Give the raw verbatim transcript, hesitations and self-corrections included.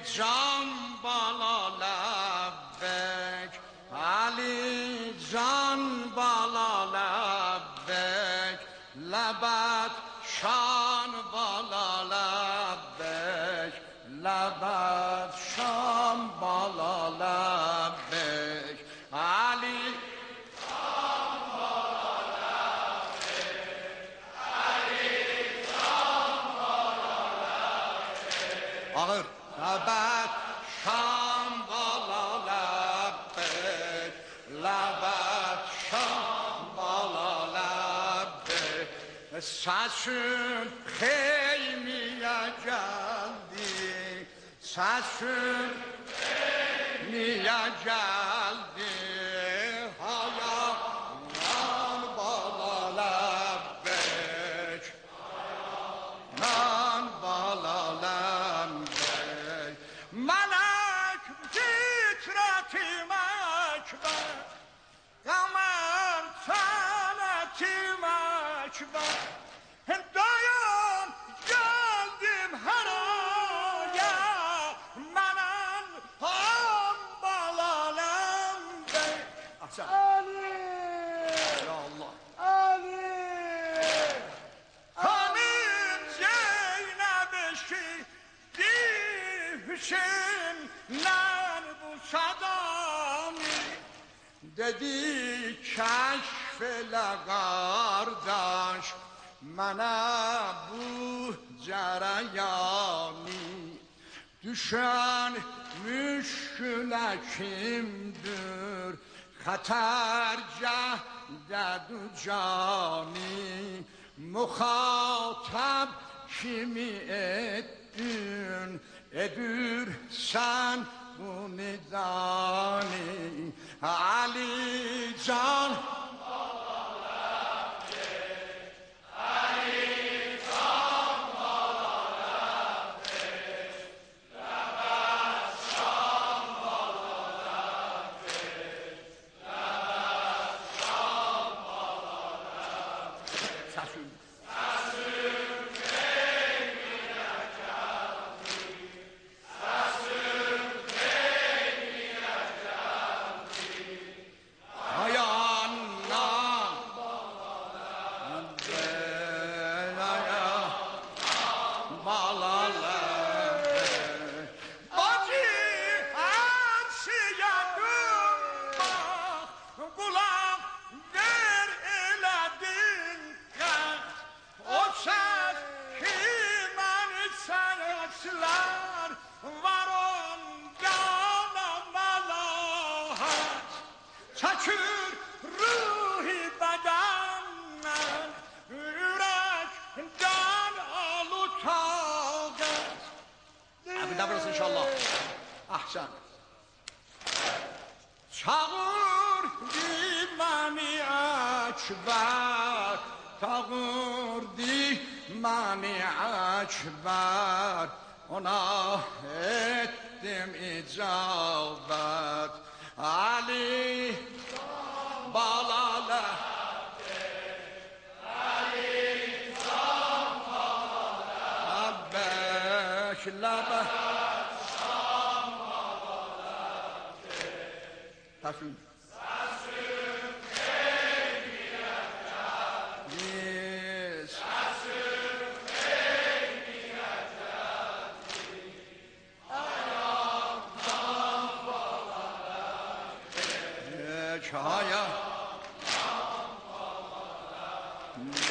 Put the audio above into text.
جان بالا لبک، علی جان بالا لبک، لبت شان بالا لبک، لبت شان بالا لبک، علی جان بالا لبک، علی جان بالا لبک، آخر لبت شان بالا لبک، لبت شان بالا لبک، سسون خیلی geldi, sesün niye geldi, hayattan bala lebbek, hayattan bala lebbek, melek titretim ekber, kamer senetim ekber, dayan geldim her aya, menen ham balalem bey. Ali! Ya Allah! Ali! Hanım Zeynep eşkidi Hüseyinler bu sadami, dedi keşfele kardeş, mənə bu cərəyani, düşən müşkülə kimdir, xətərcəhdədu cani, müxatəb kimi etdin, edirsən bu nidani, Ali Can çekir ruhi bedenden, yürekten alutaget. Abi de burası inşallah. Ahsen. Çağır dimani ekber, çağır dimani ekber, ona ettim icabet. Ali balala Ali can balala Abbek laba Şam balala Tasın Tasın keymiyecek Yes Tasın keymiyecek Ayaktan balala Çaya